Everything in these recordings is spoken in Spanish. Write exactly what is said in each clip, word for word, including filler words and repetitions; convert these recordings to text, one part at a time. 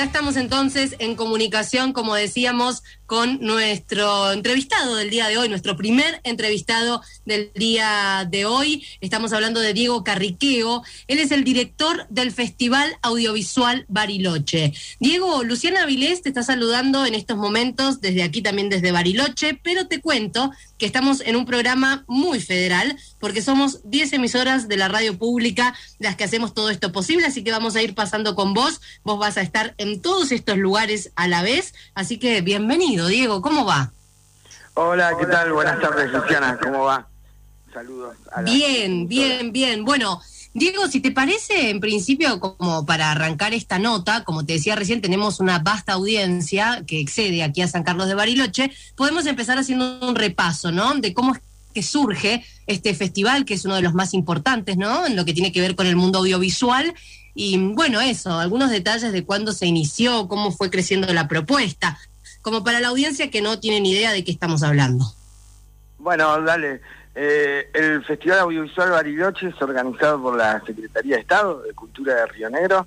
Ya estamos entonces en comunicación, como decíamos, con nuestro entrevistado del día de hoy, nuestro primer entrevistado del día de hoy. Estamos hablando de Diego Carriqueo. Él es el director del Festival Audiovisual Bariloche. Diego, Luciana Avilés te está saludando en estos momentos, desde aquí también desde Bariloche, pero te cuento que estamos en un programa muy federal, porque somos diez emisoras de la radio pública las que hacemos todo esto posible, así que vamos a ir pasando con vos. Vos vas a estar en todos estos lugares a la vez, así que bienvenido, Diego, ¿cómo va? Hola, ¿qué tal? Buenas tardes, Luciana, ¿cómo va? Saludos. A la... Bien, bien, bien. Bueno, Diego, si te parece, en principio, como para arrancar esta nota, como te decía recién, tenemos una vasta audiencia que excede aquí a San Carlos de Bariloche, podemos empezar haciendo un repaso, ¿no?, de cómo es que surge este festival, que es uno de los más importantes, ¿no?, en lo que tiene que ver con el mundo audiovisual. Y bueno, eso, algunos detalles de cuándo se inició, cómo fue creciendo la propuesta, como para la audiencia que no tiene ni idea de qué estamos hablando. Bueno, dale. Eh, el Festival Audiovisual Bariloche es organizado por la Secretaría de Estado de Cultura de Río Negro.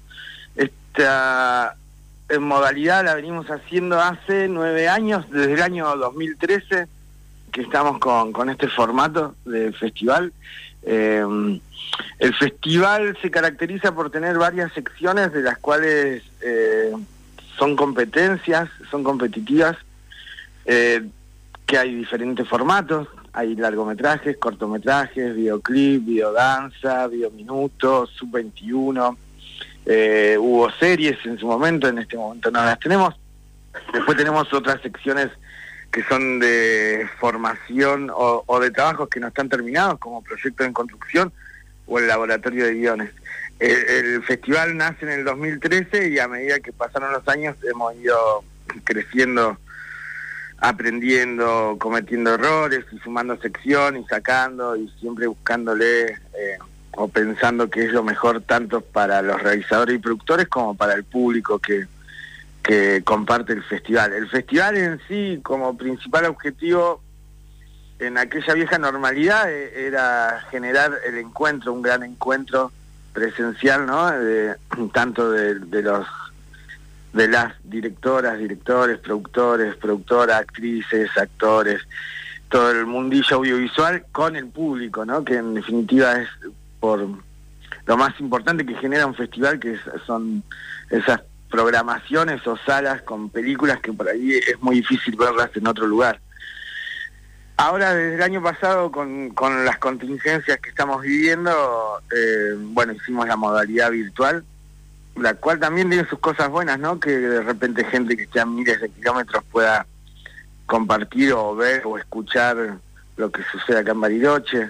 Esta en modalidad la venimos haciendo hace nueve años, desde el año dos mil trece, que estamos con, con este formato de festival. Eh, el festival se caracteriza por tener varias secciones de las cuales eh, son competencias, son competitivas, eh, que hay diferentes formatos, hay largometrajes, cortometrajes, videoclip, videodanza, videominuto, sub veintiuno, eh, hubo series en su momento, en este momento no las tenemos. Después tenemos otras secciones que son de formación o, o de trabajos que no están terminados, como proyectos en construcción o el laboratorio de guiones. El, el festival nace en el dos mil trece y a medida que pasaron los años hemos ido creciendo, aprendiendo, cometiendo errores y sumando sección y sacando y siempre buscándole eh, o pensando que es lo mejor tanto para los realizadores y productores como para el público que que comparte el festival. El festival en sí, como principal objetivo, en aquella vieja normalidad, eh, era generar el encuentro, un gran encuentro presencial, ¿no?, de, tanto de, de los de las directoras, directores, productores, productoras, actrices, actores, todo el mundillo audiovisual con el público, ¿no?, que en definitiva es por lo más importante que genera un festival, que es, son esas programaciones o salas con películas que por ahí es muy difícil verlas en otro lugar. Ahora, desde el año pasado, con, con las contingencias que estamos viviendo, eh, bueno, hicimos la modalidad virtual, la cual también tiene sus cosas buenas, ¿no?, que de repente gente que esté a miles de kilómetros pueda compartir o ver o escuchar lo que sucede acá en Bariloche.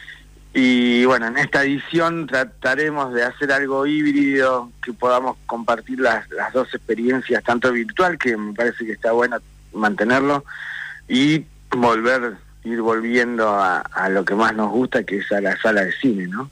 Y bueno, en esta edición trataremos de hacer algo híbrido, que podamos compartir las, las dos experiencias, tanto virtual, que me parece que está bueno mantenerlo, y volver, ir volviendo a, a lo que más nos gusta, que es a la sala de cine, ¿no?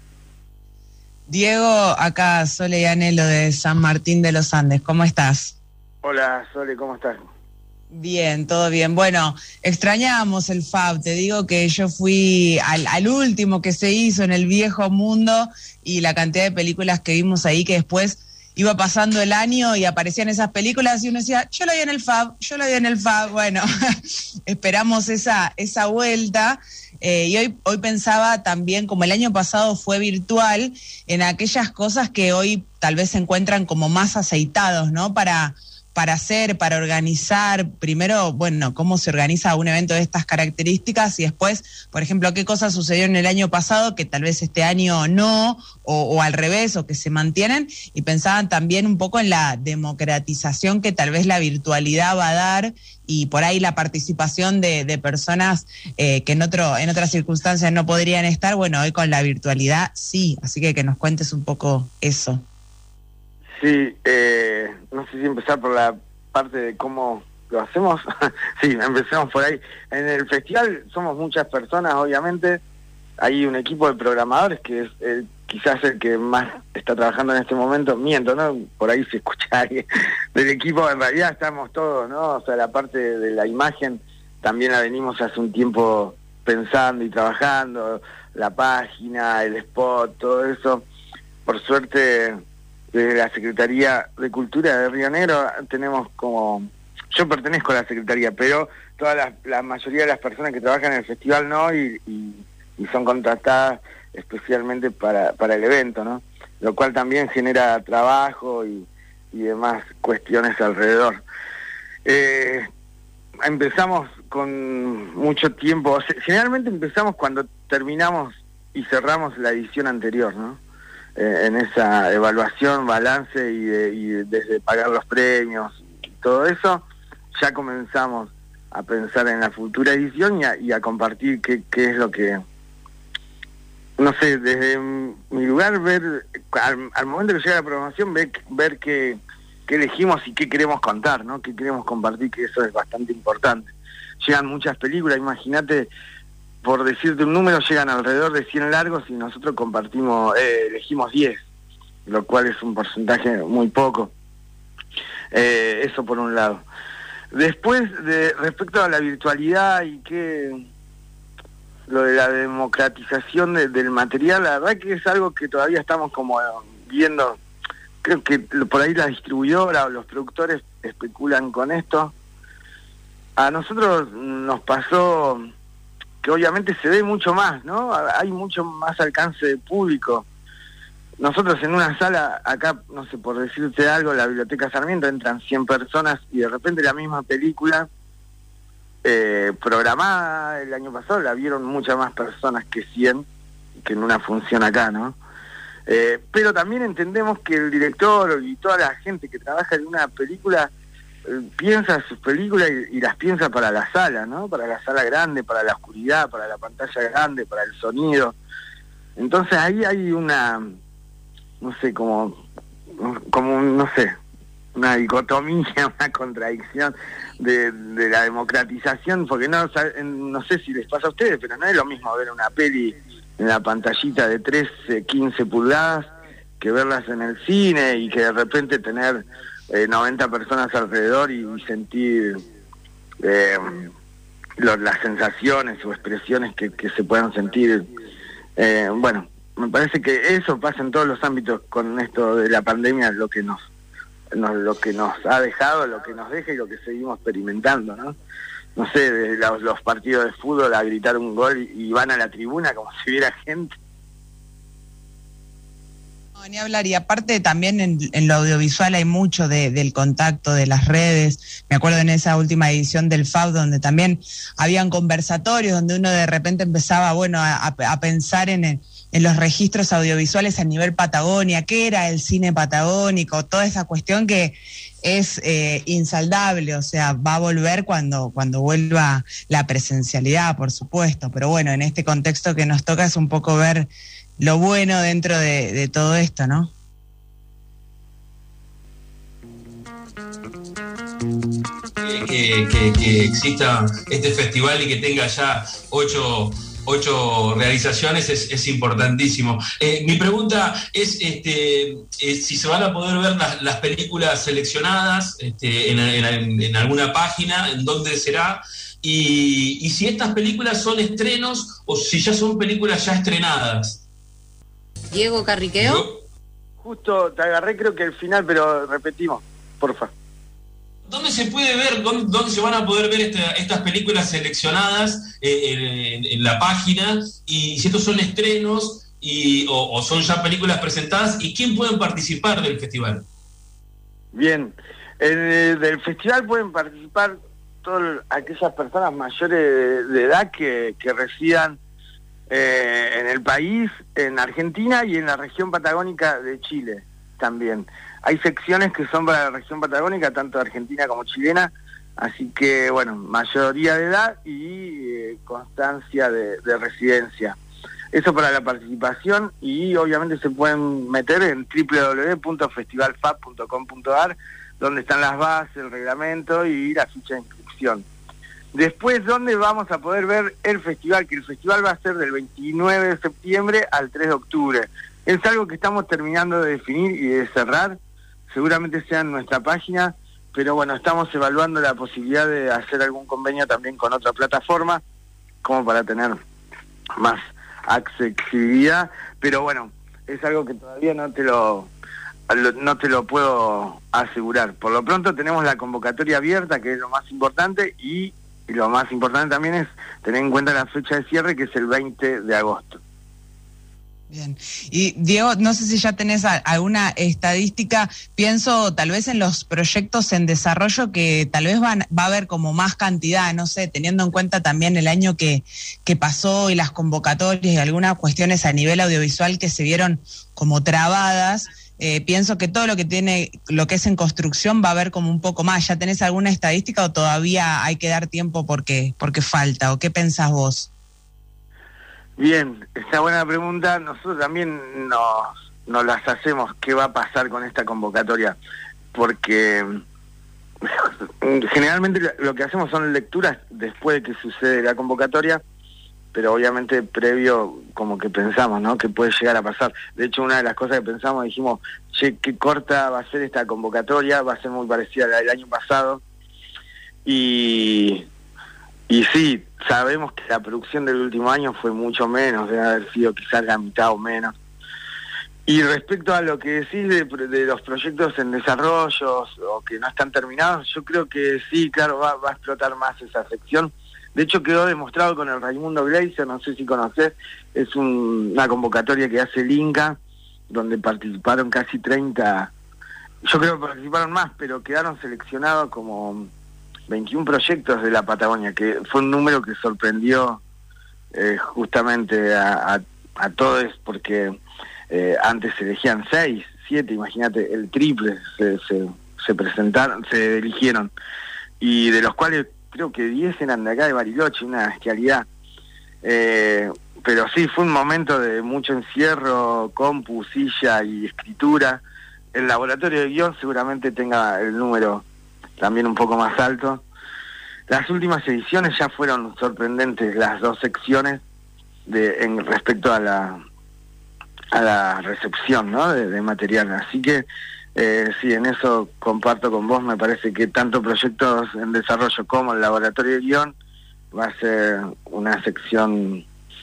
Diego, acá Sole y Anelo de San Martín de los Andes, ¿cómo estás? Hola Sole, ¿cómo estás? Bien, todo bien. Bueno, extrañamos el F A B, te digo que yo fui al, al último que se hizo en el viejo mundo y la cantidad de películas que vimos ahí, que después iba pasando el año y aparecían esas películas y uno decía, yo lo vi en el F A B, yo lo vi en el F A B. Bueno, esperamos esa, esa vuelta. Eh, y hoy, hoy pensaba también, como el año pasado fue virtual, en aquellas cosas que hoy tal vez se encuentran como más aceitados, ¿no?, para... para hacer, para organizar, primero, bueno, cómo se organiza un evento de estas características y después, por ejemplo, qué cosas sucedieron el año pasado que tal vez este año no, o, o al revés, o que se mantienen, y pensaban también un poco en la democratización que tal vez la virtualidad va a dar y por ahí la participación de, de personas eh, que en otro en otras circunstancias no podrían estar, bueno, hoy con la virtualidad sí, así que que nos cuentes un poco eso. Sí, eh, no sé si empezar por la parte de cómo lo hacemos. Sí, empecemos por ahí. En el festival somos muchas personas, obviamente. Hay un equipo de programadores que es el, quizás el que más está trabajando en este momento. Miento, ¿no? Por ahí se escucha alguien del equipo. En realidad estamos todos, ¿no? O sea, la parte de la imagen también la venimos hace un tiempo pensando y trabajando. La página, el spot, todo eso. Por suerte... desde la Secretaría de Cultura de Río Negro tenemos como... Yo pertenezco a la Secretaría, pero toda la, la mayoría de las personas que trabajan en el festival no, y, y, y son contratadas especialmente para, para el evento, ¿no? Lo cual también genera trabajo y, y demás cuestiones alrededor. Eh, empezamos con mucho tiempo, generalmente empezamos cuando terminamos y cerramos la edición anterior, ¿no? Eh, en esa evaluación, balance y, de, y desde pagar los premios y todo eso, ya comenzamos a pensar en la futura edición y a, y a compartir qué, qué es lo que, no sé, desde mi lugar, ver, al, al momento que llega la programación, ver, ver qué, qué elegimos y qué queremos contar, ¿no? Qué queremos compartir, que eso es bastante importante. Llegan muchas películas, imagínate, por decirte un número, llegan alrededor de cien largos y nosotros compartimos, eh, elegimos diez, lo cual es un porcentaje muy poco. Eh, eso por un lado. Después, de respecto a la virtualidad y que lo de la democratización de, del material, la verdad que es algo que todavía estamos como viendo. Creo que por ahí la distribuidora o los productores especulan con esto. A nosotros nos pasó que obviamente se ve mucho más, ¿no? Hay mucho más alcance de público. Nosotros en una sala, acá, no sé, por decirte algo, la Biblioteca Sarmiento, entran cien personas y de repente la misma película eh, programada el año pasado la vieron muchas más personas que cien, que en una función acá, ¿no? Eh, pero también entendemos que el director y toda la gente que trabaja en una película eh, piensa sus películas y, y las piensa para la sala, ¿no? Para la sala grande, para la oscuridad, para la pantalla grande, para el sonido. Entonces ahí hay una... no sé, como, como no sé, una dicotomía, una contradicción de, de la democratización, porque no no sé si les pasa a ustedes, pero no es lo mismo ver una peli en la pantallita de trece, quince pulgadas que verlas en el cine y que de repente tener eh, noventa personas alrededor y, y sentir eh, lo, las sensaciones o expresiones que, que se puedan sentir. Eh, bueno, me parece que eso pasa en todos los ámbitos con esto de la pandemia, lo que nos, nos lo que nos ha dejado, lo que nos deja y lo que seguimos experimentando, ¿no? No sé, de los, los partidos de fútbol a gritar un gol y, y van a la tribuna como si hubiera gente. No, ni hablar, y aparte también en, en lo audiovisual hay mucho de, del contacto, de las redes. Me acuerdo en esa última edición del F A B donde también habían conversatorios, donde uno de repente empezaba, bueno, a, a pensar en el, en los registros audiovisuales a nivel Patagonia, qué era el cine patagónico, toda esa cuestión que es eh, insaldable, o sea, va a volver cuando, cuando vuelva la presencialidad, por supuesto, pero bueno, en este contexto que nos toca es un poco ver lo bueno dentro de, de todo esto, ¿no? Que, que, que exista este festival y que tenga ya ocho... ocho realizaciones es, es importantísimo. Eh, mi pregunta es, este, es si se van a poder ver las, las películas seleccionadas este, en, en, en alguna página, en dónde será, y, y si estas películas son estrenos o si ya son películas ya estrenadas. Diego Carriqueo. ¿Yo? Justo te agarré creo que el final, pero repetimos, porfa. ¿Dónde se puede ver, dónde, dónde se van a poder ver esta, estas películas seleccionadas eh, en, en la página? Y si estos son estrenos y, o, o son ya películas presentadas, ¿y quién pueden participar del festival? Bien, el, del festival pueden participar todas aquellas personas mayores de, de edad que, que residan eh, en el país, en Argentina y en la región patagónica de Chile también. Hay secciones que son para la región patagónica, tanto argentina como chilena, así que, bueno, mayoría de edad y eh, constancia de, de residencia. Eso para la participación y obviamente se pueden meter en doble u doble u doble u punto festival f a b punto com punto a r, donde están las bases, el reglamento y la ficha de inscripción. Después, ¿dónde vamos a poder ver el festival? Que el festival va a ser del veintinueve de septiembre al tres de octubre. Es algo que estamos terminando de definir y de cerrar. Seguramente sea en nuestra página, pero bueno, estamos evaluando la posibilidad de hacer algún convenio también con otra plataforma, como para tener más accesibilidad, pero bueno, es algo que todavía no te lo no te lo puedo asegurar. Por lo pronto tenemos la convocatoria abierta, que es lo más importante, y, y lo más importante también es tener en cuenta la fecha de cierre, que es el veinte de agosto. Bien. Y Diego, no sé si ya tenés a, alguna estadística, pienso tal vez en los proyectos en desarrollo que tal vez van, va a haber como más cantidad, no sé, teniendo en cuenta también el año que, que pasó y las convocatorias y algunas cuestiones a nivel audiovisual que se vieron como trabadas. Eh, pienso que todo lo que tiene, lo que es en construcción va a haber como un poco más. ¿Ya tenés alguna estadística o todavía hay que dar tiempo porque, porque falta? ¿O qué pensás vos? Bien, esta buena pregunta. Nosotros también nos, nos las hacemos. ¿Qué va a pasar con esta convocatoria? Porque generalmente lo que hacemos son lecturas después de que sucede la convocatoria, pero obviamente previo como que pensamos, ¿no?, que puede llegar a pasar. De hecho, una de las cosas que pensamos, dijimos, che, qué corta va a ser esta convocatoria, va a ser muy parecida a la del año pasado. Y, y sí, sabemos que la producción del último año fue mucho menos, debe haber sido quizás la mitad o menos. Y respecto a lo que decís de, de los proyectos en desarrollo o que no están terminados, yo creo que sí, claro, va, va a explotar más esa sección. De hecho, quedó demostrado con el Raimundo Gleiser, no sé si conocés, es un, una convocatoria que hace el Inca, donde participaron casi treinta, yo creo que participaron más, pero quedaron seleccionados como veintiún proyectos de la Patagonia, que fue un número que sorprendió eh, justamente a, a, a todos, porque eh, antes se elegían seis, siete, imagínate, el triple se, se, se presentaron, se eligieron, y de los cuales creo que diez eran de acá de Bariloche, una bestialidad. Eh, pero sí, fue un momento de mucho encierro, compu, silla y escritura. El laboratorio de guión seguramente tenga el número también un poco más alto. Las últimas ediciones ya fueron sorprendentes, las dos secciones de en respecto a la a la recepción, ¿no?, de, de material. Así que Eh, sí, en eso comparto con vos. Me parece que tanto proyectos en desarrollo como el laboratorio de guión va a ser una sección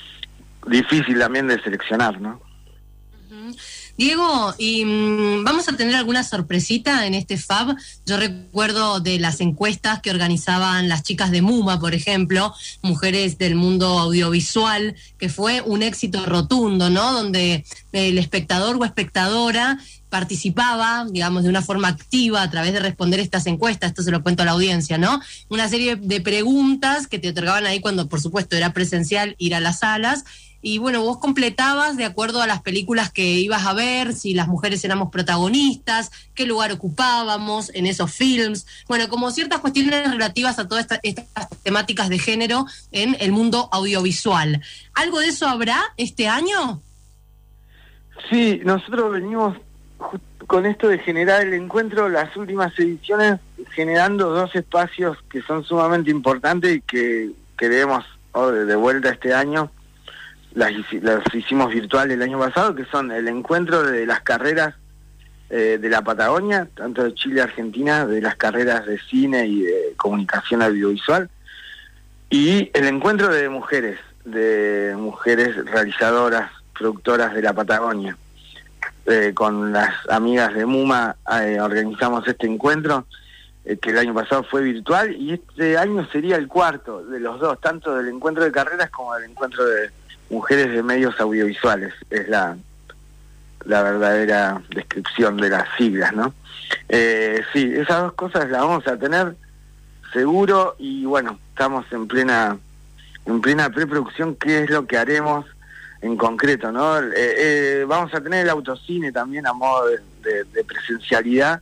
difícil también de seleccionar, ¿no? Uh-huh. Diego, ¿y mmm, vamos a tener alguna sorpresita en este Fab? Yo recuerdo de las encuestas que organizaban las chicas de MUMA, por ejemplo, mujeres del mundo audiovisual, que fue un éxito rotundo, ¿no?, donde el espectador o espectadora participaba, digamos, de una forma activa a través de responder estas encuestas. Esto se lo cuento a la audiencia, ¿no? Una serie de preguntas que te otorgaban ahí cuando, por supuesto, era presencial ir a las salas. Y bueno, vos completabas de acuerdo a las películas que ibas a ver, si las mujeres éramos protagonistas, qué lugar ocupábamos en esos films. Bueno, como ciertas cuestiones relativas a todas esta, estas temáticas de género en el mundo audiovisual. ¿Algo de eso habrá este año? Sí, nosotros venimos con esto de generar el encuentro, las últimas ediciones, generando dos espacios que son sumamente importantes y que queremos oh, de vuelta este año. Las, las hicimos virtuales el año pasado, que son el encuentro de las carreras eh, de la Patagonia, tanto de Chile y Argentina, de las carreras de cine y de comunicación audiovisual, y el encuentro de mujeres, de mujeres realizadoras, productoras de la Patagonia. Eh, con las amigas de MUMA eh, organizamos este encuentro, eh, que el año pasado fue virtual, y este año sería el cuarto de los dos, tanto del encuentro de carreras como del encuentro de mujeres de medios audiovisuales. Es la, la verdadera descripción de las siglas, ¿no? Eh, sí, esas dos cosas las vamos a tener seguro, y bueno, estamos en plena, en plena preproducción, qué es lo que haremos en concreto, ¿no? Eh, eh, vamos a tener el autocine también a modo de, de, de presencialidad,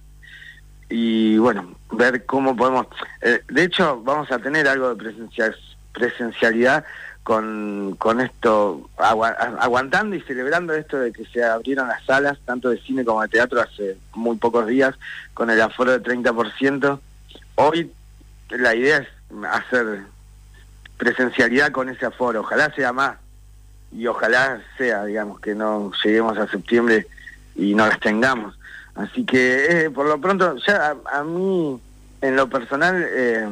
y bueno, ver cómo podemos... Eh, de hecho, vamos a tener algo de presencial, presencialidad con, con esto, agu aguantando y celebrando esto de que se abrieron las salas, tanto de cine como de teatro, hace muy pocos días, con el aforo de treinta por ciento. Hoy la idea es hacer presencialidad con ese aforo, ojalá sea más, y ojalá sea, digamos, que no lleguemos a septiembre y no las tengamos. Así que, eh, por lo pronto, ya a, a mí, en lo personal, eh,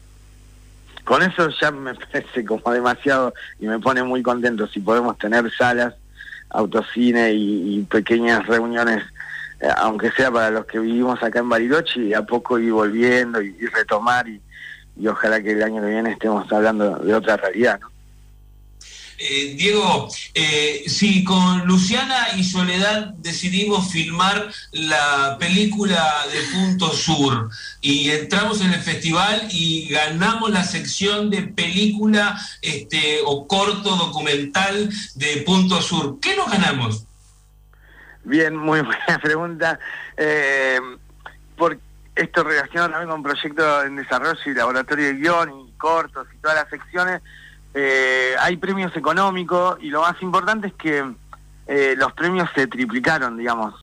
con eso ya me parece como demasiado, y me pone muy contento si podemos tener salas, autocine y, y pequeñas reuniones eh, aunque sea para los que vivimos acá en Bariloche, y a poco ir volviendo y, y retomar, y, y ojalá que el año que viene estemos hablando de otra realidad, ¿no? Eh, Diego, eh, si con Luciana y Soledad decidimos filmar la película de Punto Sur y entramos en el festival y ganamos la sección de película este, o corto documental de Punto Sur, ¿qué nos ganamos? Bien, muy buena pregunta. Eh, por esto relacionado también con proyectos en desarrollo y laboratorio de guión y cortos y todas las secciones. Eh, hay premios económicos y lo más importante es que eh, los premios se triplicaron, digamos.